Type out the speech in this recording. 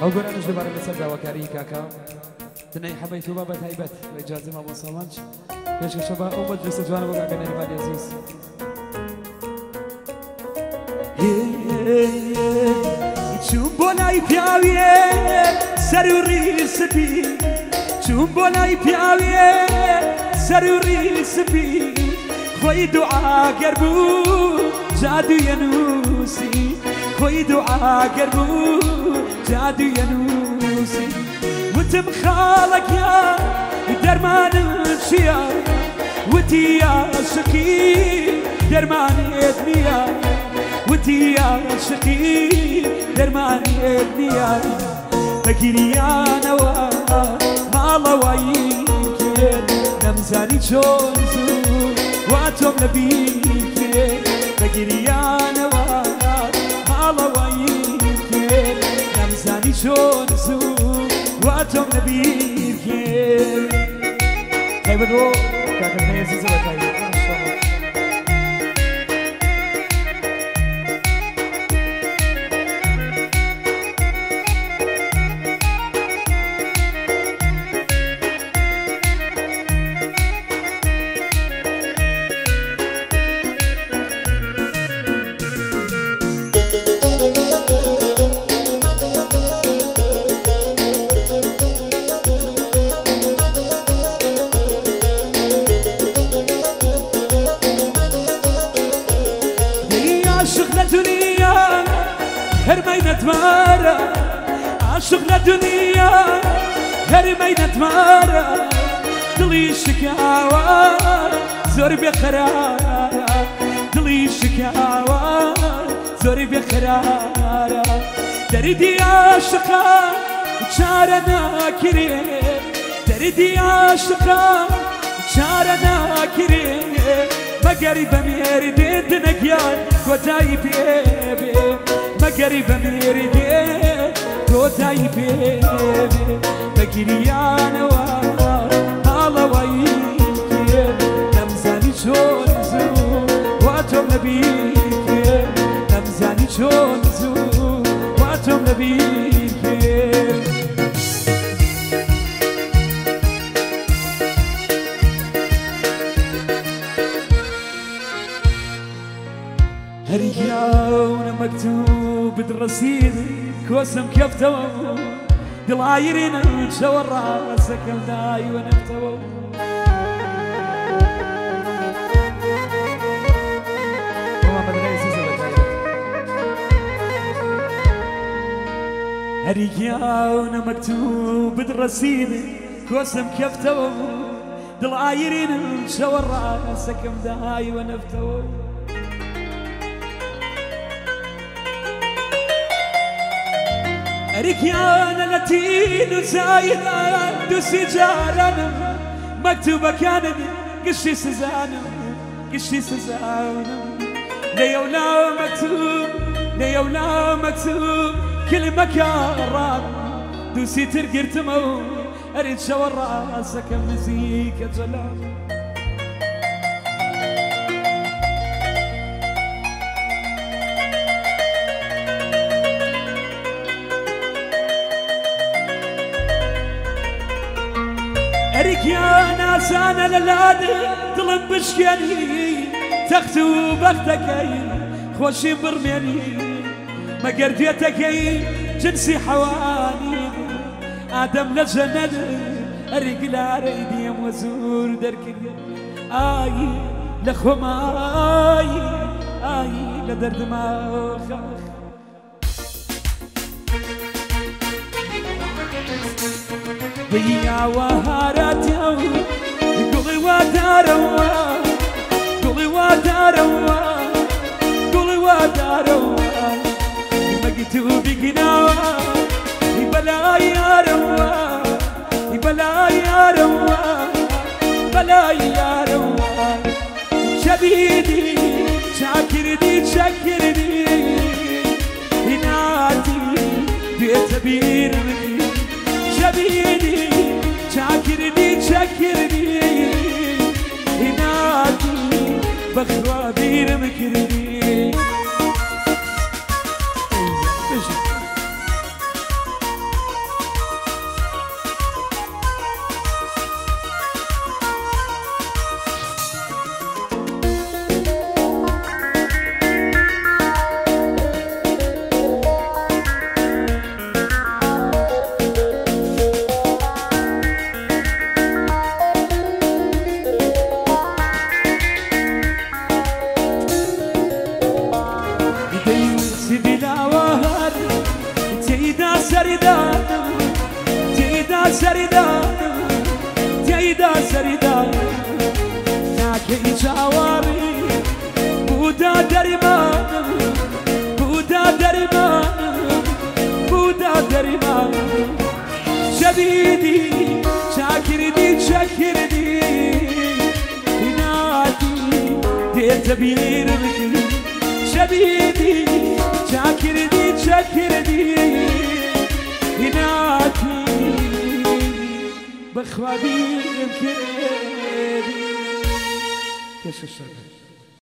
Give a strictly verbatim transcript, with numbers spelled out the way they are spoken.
ئەو گۆرانش دەبارە لەسەر داواکاری کاکا دنەی حەبەیت و بابەت هایبەت بە ئیجازە مامۆ ساڵانج پێشکەشە بە ئەو مەجلسە جوانە بۆ کاکە نەریمانی عەزیز چوون بۆ لای پیاوێ سەر و ڕی سپی چوون بۆ لای پیاوێ سەر و ڕی سپی خۆی دوعاگەر بوو جادوویە نووسی خۆی دوعاگەر بوو جادوویە نووسی وتم خاڵەکیا دەرمانم چییە وتی عاشقی دەرمانێت نییە وتی عاشقی دەرمانێت نییە بەگیریانەوە ماڵەوەی کرد نەمزانی چۆن زوو وا تۆم لەبیر کرد بەگیریانەوە ماڵەوەی کرد نەمزانی چۆن زوو وا تۆم لەبیر کرد تایبەت بۆ کاکەکەی عەزیزە بە تایبەت نتمارە عاشق لە دنیا هەرمەی نەتمارە دڵی شکاوە زۆر بێقەرارە دڵی شکاوە زۆر بێقەرارە دەردی عاشقا چارە ناکرێت دەردی عاشقا چارە ناکرێت مەگەری بەمێردێ دنەگیان کۆتایی پێبێ مەگەری بەمێردێ کۆتایی پێبێ بەگیریانەوە هاڵەوەی کرد نەمزانی چۆن زوو وا تۆم لەبیر کرد نەمزانی چۆن زوو وا تۆم لەبیر کرد هەریگیاونە مەکتوبت ڕەسید کۆسم کەفتەوە دڵایرێنە شەوە ڕاستەکەم دایوە نەفتەوە هەریگیاونە مەکتوبت ڕەسید کۆسم کەفتەوە دڵایرێنە شەوە ڕاستەکەم دایوە نەفتەوە ئەریکیانە لە تین و زایدان دووسی جارانم مەکتوبەکانم گشتی سزانم گشتی سزانم لەیەولاوە مەکتوب لەیەولاوە مەکتوب کلمەکە ڕام دووسی تر گرتمە و ئەرێ شەوە ڕاستەکەم نزیکە جەلام ئەریکیان ئاسانە لە لادە دڵم بشکێنی تەخت و بەختەکەی خۆشی بڕمێنی مەگەر دێتەکەی جنسی حەوانی ئادەم لە جەنەت ئەری گلارەی دێم وە زوور دەرکرد ئایی لە خۆمایی ئایی لە دەردما خەخ دەیاوە هاراتیاو گوڵی وادارەوە گوڵی وادارەوە گوڵی وادارەوە مەگیت و بیگناوە بەلای یارەوە بەلای یارەوە بەلای یارەوە شەبیدی چاکردی چەکردی هیناتی بێتە بیرمدی شەبیدی چاکردی چەکردی هیناتی بەخوا بیرم کردی تيدا سريدان تيدا سريدان تيدا سريدان ناكي جاواري بودا درمان بودا درمان بودا درمان شبيدي شاكردي شاكردي نادي ديت بير بكري شبيدي شاكردي شاكردي نادي بخوادي بكري كيش الشغل